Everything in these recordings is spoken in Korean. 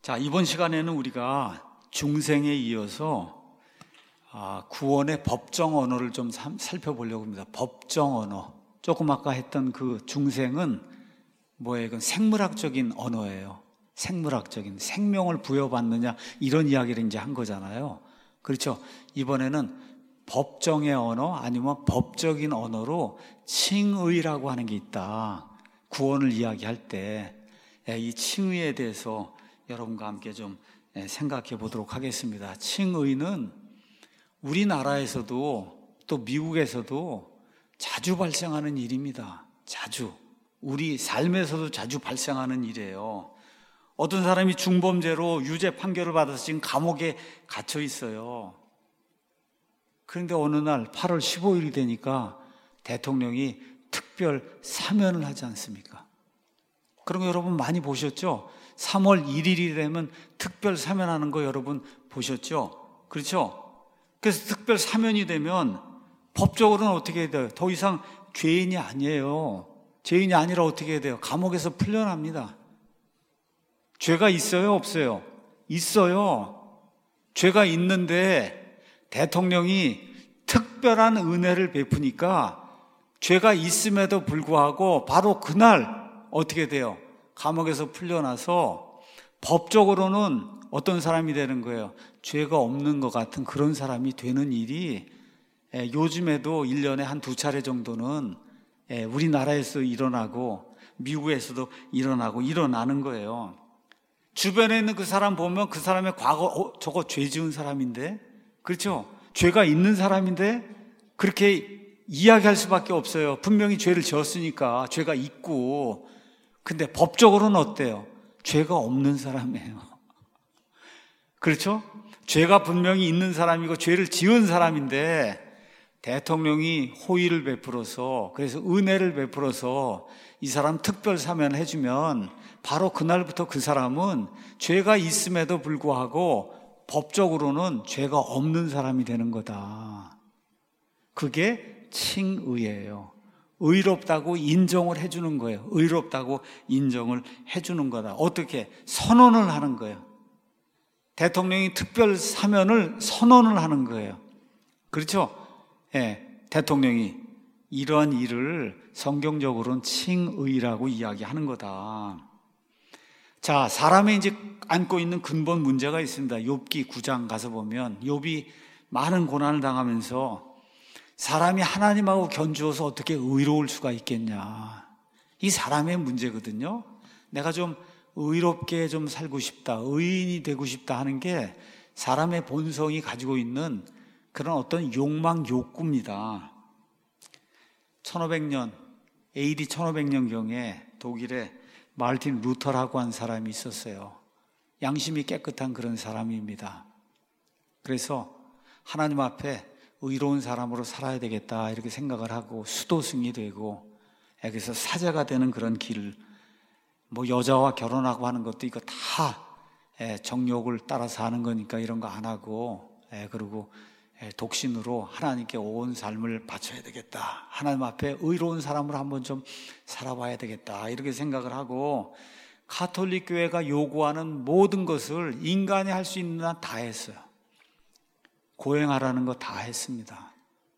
자, 이번 시간에는 우리가 중생에 이어서 구원의 법정 언어를 좀 살펴보려고 합니다. 법정 언어. 조금 아까 했던 그 중생은 뭐예요? 이건 생물학적인 언어예요. 생물학적인, 생명을 부여받느냐, 이런 이야기를 이제 한 거잖아요. 그렇죠? 이번에는 법정의 언어, 아니면 법적인 언어로 칭의라고 하는 게 있다. 구원을 이야기할 때 이 칭의에 대해서 여러분과 함께 좀 생각해 보도록 하겠습니다. 칭의는 우리나라에서도 또 미국에서도 자주 발생하는 일입니다. 자주. 우리 삶에서도 자주 발생하는 일이에요. 어떤 사람이 중범죄로 유죄 판결을 받아서 지금 감옥에 갇혀 있어요. 그런데 어느 날 8월 15일이 되니까 대통령이 특별 사면을 하지 않습니까? 그런 거 여러분 많이 보셨죠? 3월 1일이 되면 특별 사면하는 거 여러분 보셨죠? 그렇죠? 그래서 특별 사면이 되면 법적으로는 어떻게 해야 돼요? 더 이상 죄인이 아니에요. 죄인이 아니라 어떻게 해야 돼요? 감옥에서 풀려납니다. 죄가 있어요? 없어요? 있어요. 죄가 있는데 대통령이 특별한 은혜를 베푸니까 죄가 있음에도 불구하고 바로 그날 어떻게 돼요? 감옥에서 풀려나서 법적으로는 어떤 사람이 되는 거예요? 죄가 없는 것 같은 그런 사람이 되는 일이 요즘에도 1년에 한 2차례 정도는 우리나라에서 일어나고 미국에서도 일어나는 거예요. 주변에 있는 그 사람 보면 그 사람의 과거, 저거 죄 지은 사람인데, 그렇죠? 죄가 있는 사람인데 그렇게 이야기할 수밖에 없어요. 분명히 죄를 지었으니까 죄가 있고. 근데 법적으로는 어때요? 죄가 없는 사람이에요. 그렇죠? 죄가 분명히 있는 사람이고 죄를 지은 사람인데 대통령이 호의를 베풀어서, 그래서 은혜를 베풀어서 이 사람 특별 사면을 해주면 바로 그날부터 그 사람은 죄가 있음에도 불구하고 법적으로는 죄가 없는 사람이 되는 거다. 그게 칭의예요. 의롭다고 인정을 해주는 거예요. 의롭다고 인정을 해주는 거다. 어떻게? 선언을 하는 거예요. 대통령이 특별 사면을 선언을 하는 거예요. 그렇죠? 대통령이 이러한 일을 성경적으로는 칭의라고 이야기하는 거다. 자, 사람이 이제 안고 있는 근본 문제가 있습니다. 욥기 9장 가서 보면 욥이 많은 고난을 당하면서 사람이 하나님하고 견주어서 어떻게 의로울 수가 있겠냐. 이 사람의 문제거든요. 내가 좀 의롭게 좀 살고 싶다, 의인이 되고 싶다 하는 게 사람의 본성이 가지고 있는 그런 어떤 욕망, 욕구입니다. 1500년, AD 1500년경에 독일에 마르틴 루터라고 한 사람이 있었어요. 양심이 깨끗한 그런 사람입니다. 그래서 하나님 앞에 의로운 사람으로 살아야 되겠다 이렇게 생각을 하고 수도승이 되고, 그래서 사제가 되는 그런 길, 뭐 여자와 결혼하고 하는 것도 이거 다 정욕을 따라서 하는 거니까 이런 거 안 하고, 그리고 독신으로 하나님께 온 삶을 바쳐야 되겠다, 하나님 앞에 의로운 사람으로 한번 좀 살아봐야 되겠다 이렇게 생각을 하고, 가톨릭 교회가 요구하는 모든 것을 인간이 할 수 있는 한 다 했어요. 고행하라는 거 다 했습니다.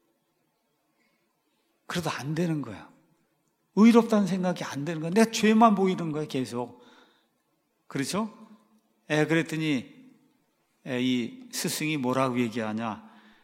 그래도 안 되는 거예요. 의롭다는 생각이 안 되는 거예요. 내 죄만 보이는 거예요, 계속. 그렇죠? 그랬더니 이 스승이 뭐라고 얘기하냐?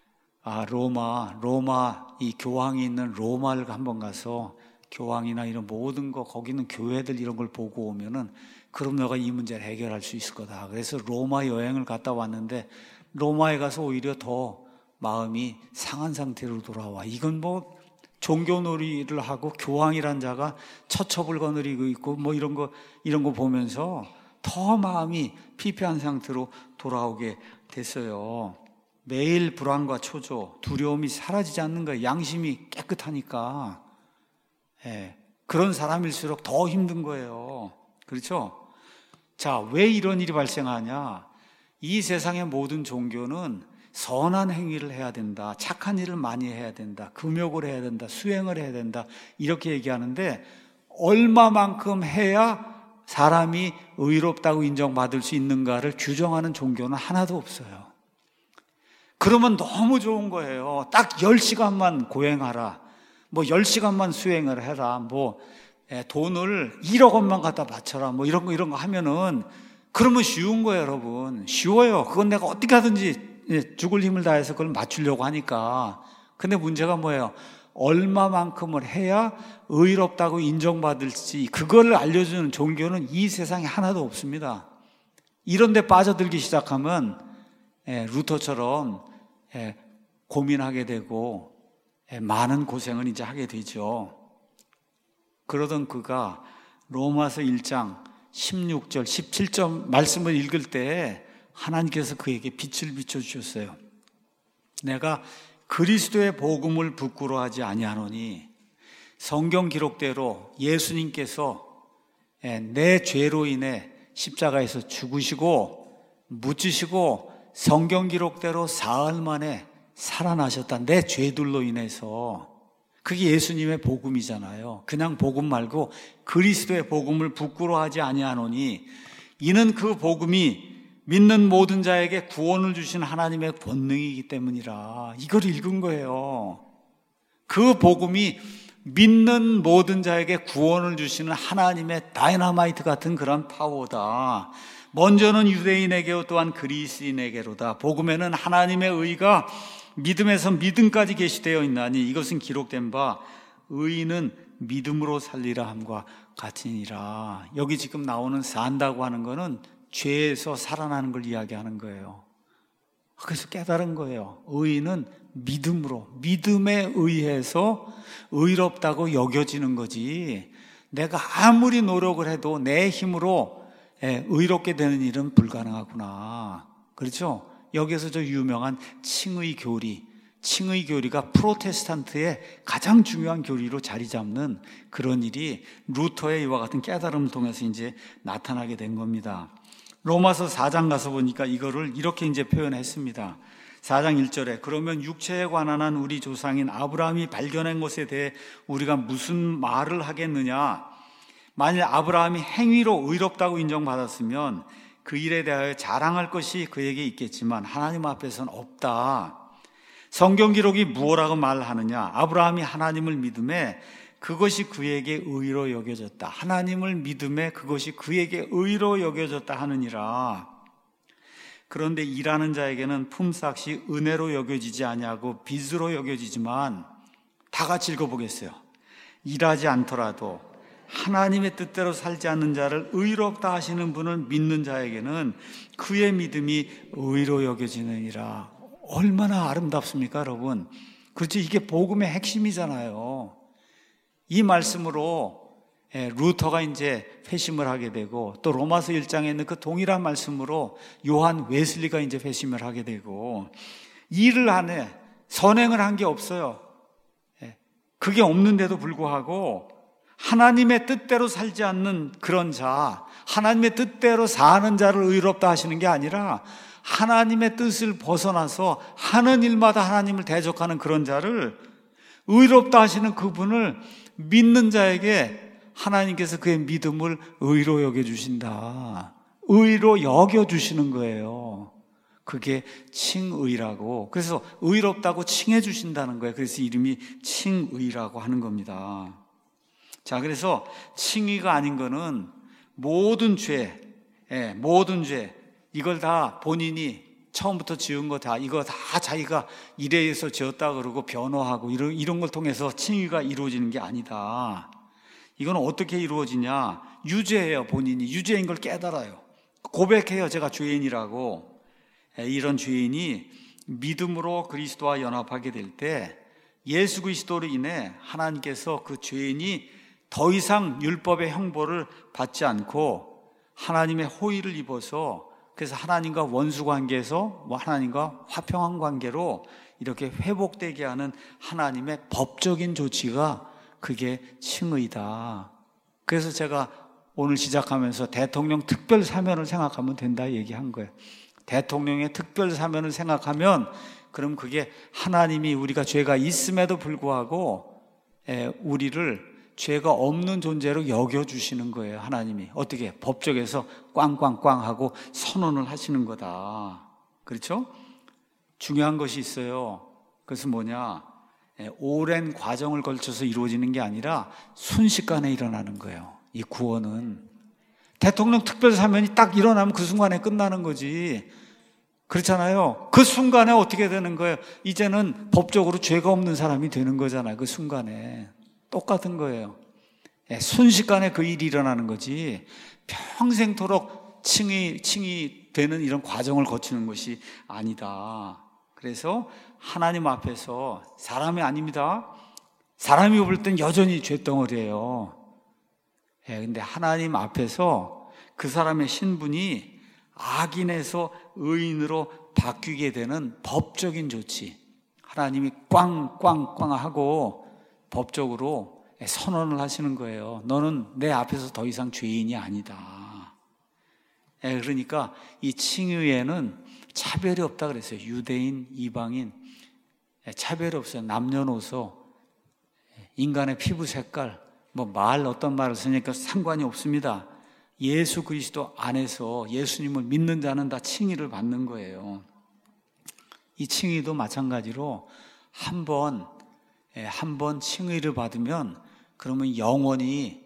로마 이 교황이 있는 로마를 한번 가서 교황이나 이런 모든 거, 거기는 교회들 이런 걸 보고 오면은 그럼 너가 이 문제를 해결할 수 있을 거다. 그래서 로마 여행을 갔다 왔는데 로마에 가서 오히려 더 마음이 상한 상태로 돌아와. 이건 뭐 종교놀이를 하고 교황이란 자가 처첩을 거느리고 있고 뭐 이런 거 보면서 더 마음이 피폐한 상태로 돌아오게 됐어요. 매일 불안과 초조, 두려움이 사라지지 않는 거예요. 양심이 깨끗하니까. 그런 사람일수록 더 힘든 거예요. 그렇죠? 자, 왜 이런 일이 발생하냐? 이 세상의 모든 종교는 선한 행위를 해야 된다, 착한 일을 많이 해야 된다, 금욕을 해야 된다, 수행을 해야 된다 이렇게 얘기하는데 얼마만큼 해야 사람이 의롭다고 인정받을 수 있는가를 규정하는 종교는 하나도 없어요. 그러면 너무 좋은 거예요. 딱 10시간만 고행하라. 뭐 10시간만 수행을 해라. 뭐 돈을 1억 원만 갖다 바쳐라. 뭐 이런 거 하면은 그러면 쉬운 거예요, 여러분. 쉬워요. 그건 내가 어떻게 하든지 죽을 힘을 다해서 그걸 맞추려고 하니까. 근데 문제가 뭐예요? 얼마만큼을 해야 의롭다고 인정받을지 그걸 알려주는 종교는 이 세상에 하나도 없습니다. 이런 데 빠져들기 시작하면 루터처럼 고민하게 되고 많은 고생을 이제 하게 되죠. 그러던 그가 로마서 1장 16절, 17절 말씀을 읽을 때 하나님께서 그에게 빛을 비춰주셨어요. 내가 그리스도의 복음을 부끄러워하지 아니하노니 성경 기록대로 예수님께서 내 죄로 인해 십자가에서 죽으시고 묻히시고 성경 기록대로 사흘 만에 살아나셨다. 내 죄들로 인해서. 그게 예수님의 복음이잖아요. 그냥 복음 말고 그리스도의 복음을 부끄러워하지 아니하노니 이는 그 복음이 믿는 모든 자에게 구원을 주신 하나님의 권능이기 때문이라. 이걸 읽은 거예요. 그 복음이 믿는 모든 자에게 구원을 주시는 하나님의 다이너마이트 같은 그런 파워다. 먼저는 유대인에게 또한 그리스인에게로다. 복음에는 하나님의 의가 믿음에서 믿음까지 계시되어 있나니 이것은 기록된 바 의인은 믿음으로 살리라 함과 같으니라. 여기 지금 나오는 산다고 하는 거는 죄에서 살아나는 걸 이야기하는 거예요. 그래서 깨달은 거예요. 의인은 믿음으로, 믿음에 의해서 의롭다고 여겨지는 거지, 내가 아무리 노력을 해도 내 힘으로 의롭게 되는 일은 불가능하구나. 그렇죠? 여기서 저 유명한 칭의 교리가 프로테스탄트의 가장 중요한 교리로 자리 잡는 그런 일이 루터의 이와 같은 깨달음을 통해서 이제 나타나게 된 겁니다. 로마서 4장 가서 보니까 이거를 이렇게 이제 표현했습니다. 4장 1절에 그러면 육체에 관한 한 우리 조상인 아브라함이 발견한 것에 대해 우리가 무슨 말을 하겠느냐? 만일 아브라함이 행위로 의롭다고 인정받았으면 그 일에 대하여 자랑할 것이 그에게 있겠지만 하나님 앞에서는 없다. 성경 기록이 무엇라고 말하느냐? 아브라함이 하나님을 믿음에 그것이 그에게 의로 여겨졌다. 하나님을 믿음에 그것이 그에게 의로 여겨졌다 하느니라. 그런데 일하는 자에게는 품삯이 은혜로 여겨지지 아니하고 빚으로 여겨지지만, 다 같이 읽어보겠어요. 일하지 않더라도 하나님의 뜻대로 살지 않는 자를 의롭다 하시는 분을 믿는 자에게는 그의 믿음이 의로 여겨지느니라. 얼마나 아름답습니까, 여러분? 그렇지, 이게 복음의 핵심이잖아요. 이 말씀으로 루터가 이제 회심을 하게 되고, 또 로마서 1장에 있는 그 동일한 말씀으로 요한 웨슬리가 이제 회심을 하게 되고, 일을 안 해, 선행을 한 게 없어요. 그게 없는데도 불구하고 하나님의 뜻대로 살지 않는 그런 자, 하나님의 뜻대로 사는 자를 의롭다 하시는 게 아니라 하나님의 뜻을 벗어나서 하는 일마다 하나님을 대적하는 그런 자를 의롭다 하시는 그분을 믿는 자에게 하나님께서 그의 믿음을 의로 여겨주신다. 의로 여겨주시는 거예요. 그게 칭의라고. 그래서 의롭다고 칭해 주신다는 거예요. 그래서 이름이 칭의라고 하는 겁니다. 자, 그래서 칭의가 아닌 거는 모든 죄, 이걸 다 본인이 처음부터 지은 거 다, 이거 다 자기가 이래서 지었다 그러고 변호하고 이런 걸 통해서 칭의가 이루어지는 게 아니다. 이건 어떻게 이루어지냐? 유죄해요. 본인이 유죄인 걸 깨달아요. 고백해요. 제가 죄인이라고. 이런 죄인이 믿음으로 그리스도와 연합하게 될 때 예수 그리스도로 인해 하나님께서 그 죄인이 더 이상 율법의 형벌을 받지 않고 하나님의 호의를 입어서, 그래서 하나님과 원수 관계에서 하나님과 화평한 관계로 이렇게 회복되게 하는 하나님의 법적인 조치가 그게 칭의다. 그래서 제가 오늘 시작하면서 대통령 특별 사면을 생각하면 된다 얘기한 거예요. 대통령의 특별 사면을 생각하면 그럼 그게 하나님이 우리가 죄가 있음에도 불구하고 우리를 죄가 없는 존재로 여겨주시는 거예요. 하나님이 어떻게 법정에서 꽝꽝꽝 하고 선언을 하시는 거다. 그렇죠? 중요한 것이 있어요. 그것은 뭐냐? 오랜 과정을 걸쳐서 이루어지는 게 아니라 순식간에 일어나는 거예요. 이 구원은 대통령 특별사면이 딱 일어나면 그 순간에 끝나는 거지. 그렇잖아요. 그 순간에 어떻게 되는 거예요? 이제는 법적으로 죄가 없는 사람이 되는 거잖아요. 그 순간에 똑같은 거예요. 순식간에 그 일이 일어나는 거지 평생토록 칭이 되는 이런 과정을 거치는 것이 아니다. 그래서 하나님 앞에서 사람이 아닙니다. 사람이 볼 땐 여전히 죄덩어리예요. 근데 하나님 앞에서 그 사람의 신분이 악인에서 의인으로 바뀌게 되는 법적인 조치, 하나님이 꽝꽝꽝 하고 법적으로 선언을 하시는 거예요. 너는 내 앞에서 더 이상 죄인이 아니다. 그러니까 이 칭의에는 차별이 없다 그랬어요. 유대인, 이방인 차별이 없어요. 남녀노소, 인간의 피부 색깔, 어떤 말을 쓰니까 상관이 없습니다. 예수 그리스도 안에서 예수님을 믿는 자는 다 칭의를 받는 거예요. 이 칭의도 마찬가지로 한 번 칭의를 받으면 그러면 영원히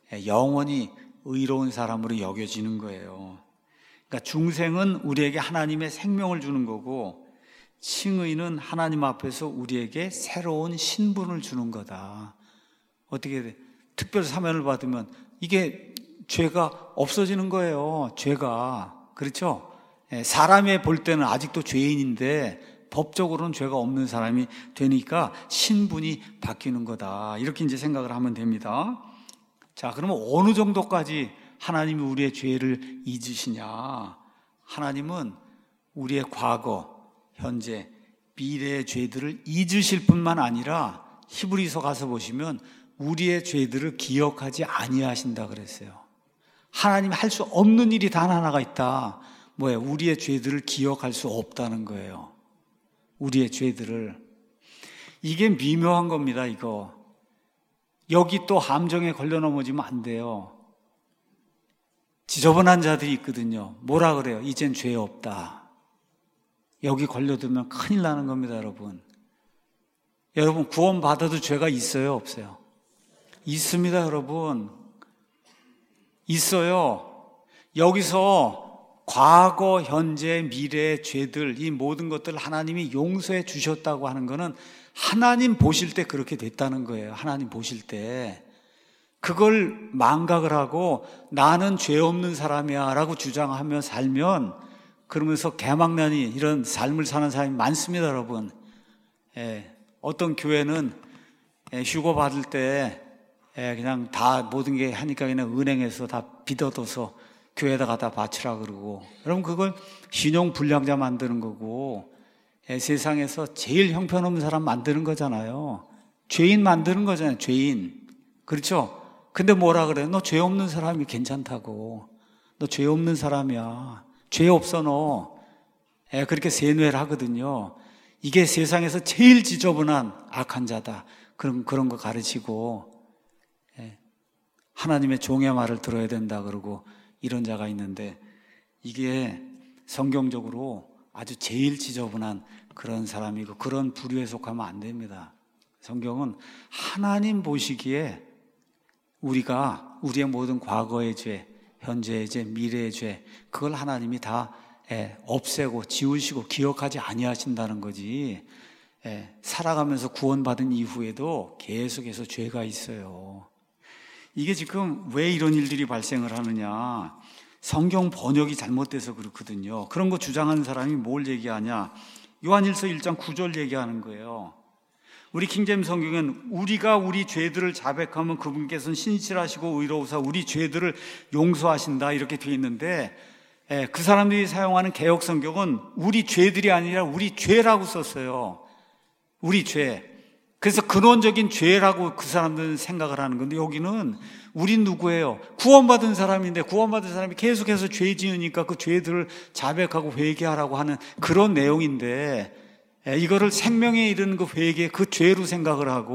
의로운 사람으로 여겨지는 거예요. 그러니까 중생은 우리에게 하나님의 생명을 주는 거고 칭의는 하나님 앞에서 우리에게 새로운 신분을 주는 거다. 어떻게 돼? 특별 사면을 받으면 이게 죄가 없어지는 거예요. 죄가. 그렇죠? 사람이 볼 때는 아직도 죄인인데 법적으로는 죄가 없는 사람이 되니까 신분이 바뀌는 거다. 이렇게 이제 생각을 하면 됩니다. 자, 그러면 어느 정도까지 하나님이 우리의 죄를 잊으시냐? 하나님은 우리의 과거, 현재, 미래의 죄들을 잊으실 뿐만 아니라 히브리서 가서 보시면 우리의 죄들을 기억하지 아니하신다 그랬어요. 하나님이 할 수 없는 일이 단 하나가 있다. 뭐예요? 우리의 죄들을 기억할 수 없다는 거예요. 우리의 죄들을. 이게 미묘한 겁니다, 이거. 여기 또 함정에 걸려 넘어지면 안 돼요. 지저분한 자들이 있거든요. 뭐라 그래요? 이젠 죄 없다. 여기 걸려들면 큰일 나는 겁니다, 여러분. 여러분, 구원받아도 죄가 있어요, 없어요? 있습니다, 여러분. 있어요. 여기서 과거, 현재, 미래의 죄들, 이 모든 것들을 하나님이 용서해 주셨다고 하는 것은 하나님 보실 때 그렇게 됐다는 거예요. 하나님 보실 때. 그걸 망각을 하고 나는 죄 없는 사람이야 라고 주장하며 살면 그러면서 개망나니 이런 삶을 사는 사람이 많습니다, 여러분. 어떤 교회는 휴거 받을 때 그냥 다 모든 게 하니까 그냥 은행에서 다 빚어둬서 교회에다 갖다 바치라 그러고, 여러분 그걸 신용 불량자 만드는 거고 세상에서 제일 형편없는 사람 만드는 거잖아요. 죄인 만드는 거잖아요. 죄인. 그렇죠? 근데 뭐라 그래요? 너 죄 없는 사람이 괜찮다고. 너 죄 없는 사람이야. 죄 없어 너. 그렇게 세뇌를 하거든요. 이게 세상에서 제일 지저분한 악한 자다. 그런 거 가르치고 하나님의 종의 말을 들어야 된다 그러고 이런 자가 있는데 이게 성경적으로 아주 제일 지저분한 그런 사람이고 그런 부류에 속하면 안 됩니다. 성경은 하나님 보시기에 우리가 우리의 모든 과거의 죄, 현재의 죄, 미래의 죄 그걸 하나님이 다 없애고 지우시고 기억하지 아니하신다는 거지. 살아가면서 구원받은 이후에도 계속해서 죄가 있어요. 이게 지금 왜 이런 일들이 발생을 하느냐? 성경 번역이 잘못돼서 그렇거든요. 그런 거 주장하는 사람이 뭘 얘기하냐? 요한일서 1장 9절 얘기하는 거예요. 우리 킹제임스 성경은 우리가 우리 죄들을 자백하면 그분께서는 신실하시고 의로우사 우리 죄들을 용서하신다 이렇게 되어 있는데 그 사람들이 사용하는 개역 성경은 우리 죄들이 아니라 우리 죄라고 썼어요. 우리 죄. 그래서 근원적인 죄라고 그 사람들은 생각을 하는 건데 여기는 우린 누구예요? 구원받은 사람인데 구원받은 사람이 계속해서 죄 지으니까 그 죄들을 자백하고 회개하라고 하는 그런 내용인데 이거를 생명에 이르는 그 회개, 그 죄로 생각을 하고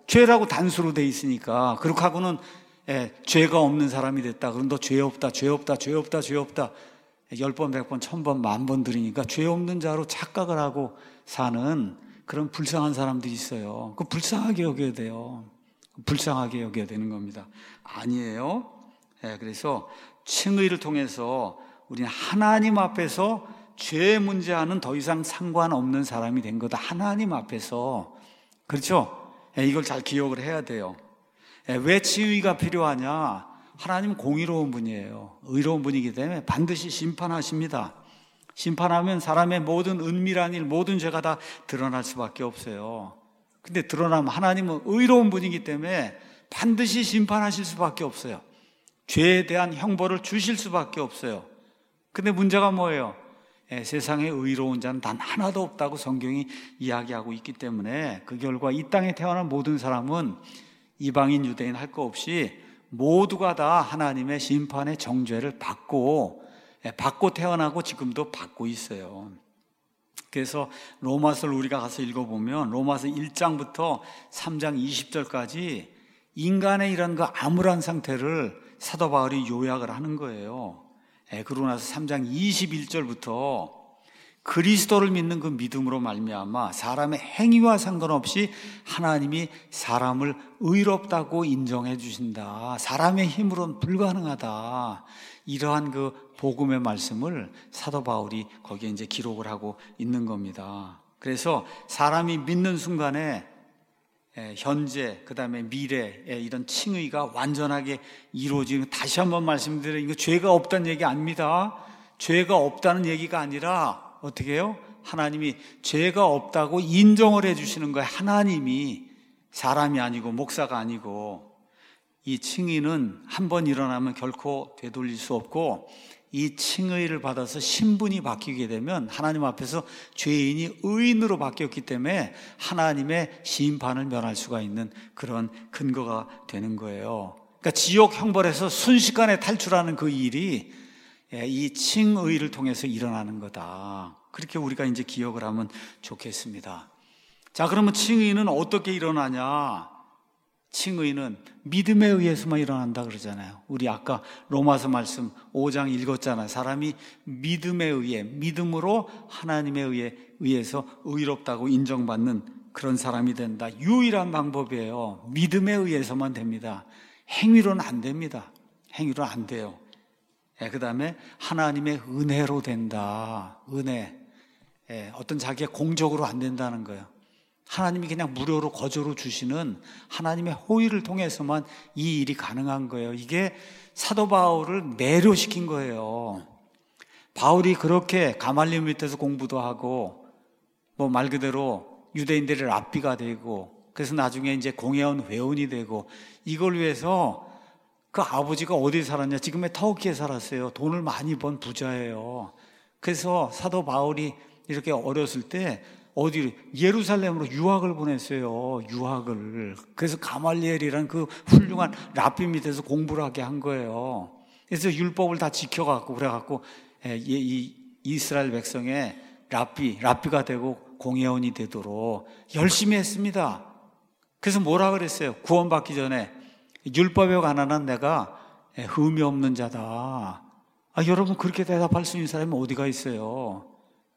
죄라고 단수로 돼 있으니까. 그렇게 하고는 죄가 없는 사람이 됐다. 그럼 너 죄 없다, 죄 없다, 죄 없다, 죄 없다. 10번, 100번, 1000번, 10,000번 들으니까 죄 없는 자로 착각을 하고 사는 그런 불쌍한 사람들이 있어요. 그 불쌍하게 여겨야 돼요. 불쌍하게 여겨야 되는 겁니다. 아니에요. 그래서 칭의를 통해서 우리는 하나님 앞에서 죄 문제와는 더 이상 상관없는 사람이 된 거다. 하나님 앞에서. 그렇죠? 이걸 잘 기억을 해야 돼요. 왜 칭의가 필요하냐? 하나님은 공의로운 분이에요. 의로운 분이기 때문에 반드시 심판하십니다. 심판하면 사람의 모든 은밀한 일, 모든 죄가 다 드러날 수밖에 없어요. 근데 드러나면 하나님은 의로운 분이기 때문에 반드시 심판하실 수밖에 없어요. 죄에 대한 형벌을 주실 수밖에 없어요. 근데 문제가 뭐예요? 세상에 의로운 자는 단 하나도 없다고 성경이 이야기하고 있기 때문에 그 결과 이 땅에 태어난 모든 사람은 이방인, 유대인 할 거 없이 모두가 다 하나님의 심판의 정죄를 받고 태어나고 지금도 받고 있어요. 그래서 로마서를 우리가 가서 읽어보면 로마서 1장부터 3장 20절까지 인간의 이런 그 암울한 상태를 사도 바울이 요약을 하는 거예요. 그러고 나서 3장 21절부터 그리스도를 믿는 그 믿음으로 말미암아 사람의 행위와 상관없이 하나님이 사람을 의롭다고 인정해 주신다. 사람의 힘으로는 불가능하다. 이러한 그 복음의 말씀을 사도 바울이 거기에 이제 기록을 하고 있는 겁니다. 그래서 사람이 믿는 순간에 현재, 그 다음에 미래의 이런 칭의가 완전하게 이루어지는, 다시 한번 말씀드려요. 이거 죄가 없다는 얘기 아닙니다. 죄가 없다는 얘기가 아니라 어떻게 해요? 하나님이 죄가 없다고 인정을 해주시는 거예요. 하나님이, 사람이 아니고 목사가 아니고. 이 칭의는 한번 일어나면 결코 되돌릴 수 없고, 이 칭의를 받아서 신분이 바뀌게 되면 하나님 앞에서 죄인이 의인으로 바뀌었기 때문에 하나님의 심판을 면할 수가 있는 그런 근거가 되는 거예요. 그러니까 지옥 형벌에서 순식간에 탈출하는 그 일이 이 칭의를 통해서 일어나는 거다. 그렇게 우리가 이제 기억을 하면 좋겠습니다. 자, 그러면 칭의는 어떻게 일어나냐? 칭의는 믿음에 의해서만 일어난다 그러잖아요. 우리 아까 로마서 말씀 5장 읽었잖아요. 사람이 믿음에 의해, 믿음으로 하나님에 의해서 의롭다고 인정받는 그런 사람이 된다. 유일한 방법이에요. 믿음에 의해서만 됩니다. 행위로는 안 됩니다. 행위로는 안 돼요. 그 다음에 하나님의 은혜로 된다. 은혜. 어떤 자기의 공적으로 안 된다는 거예요. 하나님이 그냥 무료로 거저로 주시는 하나님의 호의를 통해서만 이 일이 가능한 거예요. 이게 사도 바울을 매료시킨 거예요. 바울이 그렇게 가말리엘 밑에서 공부도 하고 뭐 말 그대로 유대인들의 랍비가 되고, 그래서 나중에 이제 공회원 회원이 되고, 이걸 위해서 그 아버지가 어디 살았냐? 지금의 터키에 살았어요. 돈을 많이 번 부자예요. 그래서 사도 바울이 이렇게 어렸을 때 어디로, 예루살렘으로 유학을 보냈어요. 유학을. 그래서 가말리엘이라는 그 훌륭한 랍비 밑에서 공부를 하게 한 거예요. 그래서 율법을 다 지켜갖고 그래갖고 이 이스라엘 백성의 랍비가 되고 공회원이 되도록 열심히 했습니다. 그래서 뭐라 그랬어요? 구원받기 전에 율법에 관한 내가 흠이 없는 자다. 여러분, 그렇게 대답할 수 있는 사람이 어디가 있어요?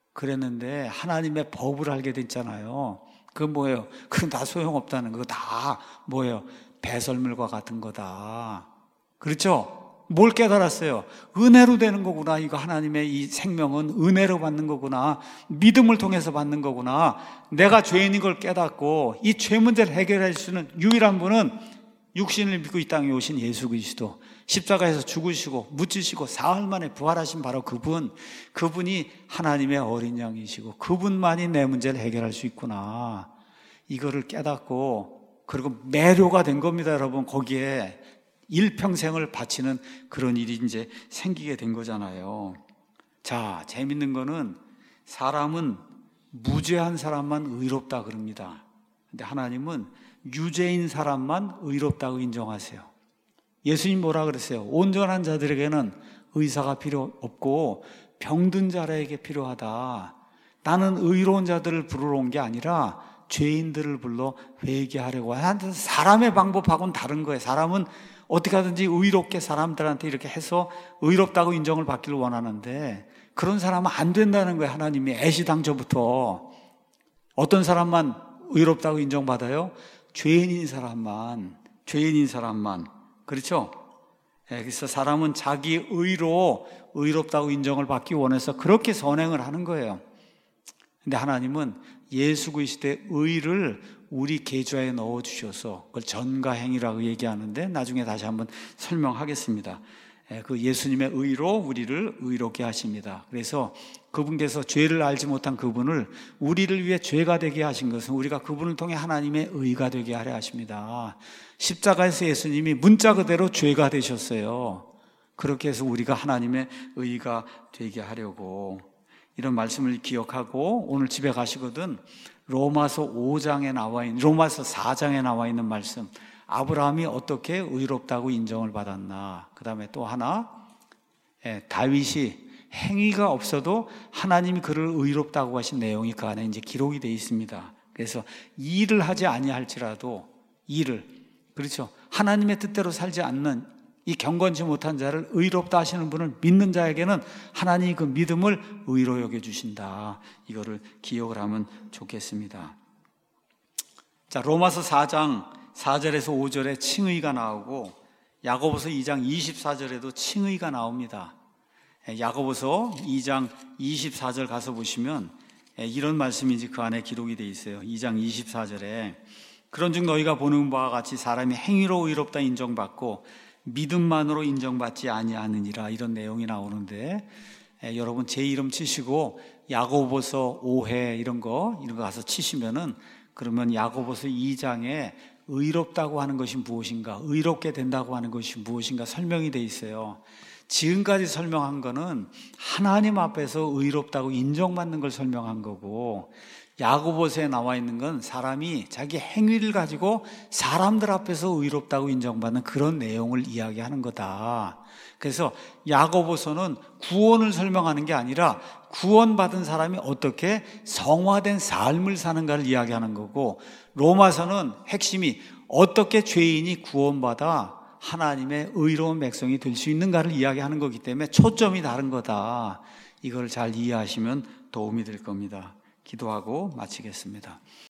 그랬는데 하나님의 법을 알게 됐잖아요. 그건 뭐예요? 그건 다 소용없다는 거. 다 뭐예요? 배설물과 같은 거다. 그렇죠? 뭘 깨달았어요? 은혜로 되는 거구나. 이거 하나님의 이 생명은 은혜로 받는 거구나. 믿음을 통해서 받는 거구나. 내가 죄인인 걸 깨닫고 이 죄 문제를 해결할 수 있는 유일한 분은 육신을 믿고 이 땅에 오신 예수 그리스도, 십자가에서 죽으시고 묻히시고 사흘 만에 부활하신 바로 그분이 하나님의 어린 양이시고 그분만이 내 문제를 해결할 수 있구나. 이거를 깨닫고, 그리고 매료가 된 겁니다, 여러분. 거기에 일평생을 바치는 그런 일이 이제 생기게 된 거잖아요. 자, 재밌는 거는 사람은 무죄한 사람만 의롭다 그럽니다. 근데 하나님은 유죄인 사람만 의롭다고 인정하세요. 예수님 뭐라 그랬어요? 온전한 자들에게는 의사가 필요 없고 병든 자에게 필요하다. 나는 의로운 자들을 부르러 온 게 아니라 죄인들을 불러 회개하려고 하는 사람의 방법하고는 다른 거예요. 사람은 어떻게 하든지 의롭게 사람들한테 이렇게 해서 의롭다고 인정을 받기를 원하는데 그런 사람은 안 된다는 거예요. 하나님이 애시당초부터. 어떤 사람만 의롭다고 인정받아요? 죄인인 사람만. 그렇죠? 그래서 사람은 자기 의로 의롭다고 인정을 받기 원해서 그렇게 선행을 하는 거예요. 근데 하나님은 예수 그리스도의 의를 우리 계좌에 넣어주셔서 그걸 전가행위라고 얘기하는데 나중에 다시 한번 설명하겠습니다. 그 예수님의 의로 우리를 의롭게 하십니다. 그래서 그분께서 죄를 알지 못한 그분을 우리를 위해 죄가 되게 하신 것은 우리가 그분을 통해 하나님의 의가 되게 하려 하십니다. 십자가에서 예수님이 문자 그대로 죄가 되셨어요. 그렇게 해서 우리가 하나님의 의가 되게 하려고 이런 말씀을 기억하고 오늘 집에 가시거든 로마서 5장에 나와 있는 로마서 4장에 나와 있는 말씀 아브라함이 어떻게 의롭다고 인정을 받았나 그 다음에 또 하나 다윗이 행위가 없어도 하나님이 그를 의롭다고 하신 내용이 그 안에 이제 기록이 되어 있습니다. 그래서 일을 하지 아니할지라도 그렇죠. 하나님의 뜻대로 살지 않는 이 경건치 못한 자를 의롭다 하시는 분을 믿는 자에게는 하나님이 그 믿음을 의로 여겨주신다. 이거를 기억을 하면 좋겠습니다. 자, 로마서 4장 4절에서 5절에 칭의가 나오고 야고보서 2장 24절에도 칭의가 나옵니다. 야고보서 2장 24절 가서 보시면 이런 말씀이 그 안에 기록이 되어 있어요. 2장 24절에 그런즉 너희가 보는 바와 같이 사람이 행위로 의롭다 인정받고 믿음만으로 인정받지 아니하느니라 이런 내용이 나오는데 여러분 제 이름 치시고 야고보서 5회 이런 거 가서 치시면은 그러면 야고보서 2장에 의롭다고 하는 것이 무엇인가 의롭게 된다고 하는 것이 무엇인가 설명이 돼 있어요. 지금까지 설명한 거는 하나님 앞에서 의롭다고 인정받는 걸 설명한 거고 야고보서에 나와 있는 건 사람이 자기 행위를 가지고 사람들 앞에서 의롭다고 인정받는 그런 내용을 이야기하는 거다. 그래서 야고보서는 구원을 설명하는 게 아니라 구원받은 사람이 어떻게 성화된 삶을 사는가를 이야기하는 거고 로마서는 핵심이 어떻게 죄인이 구원받아 하나님의 의로운 백성이 될 수 있는가를 이야기하는 거기 때문에 초점이 다른 거다. 이걸 잘 이해하시면 도움이 될 겁니다. 기도하고 마치겠습니다.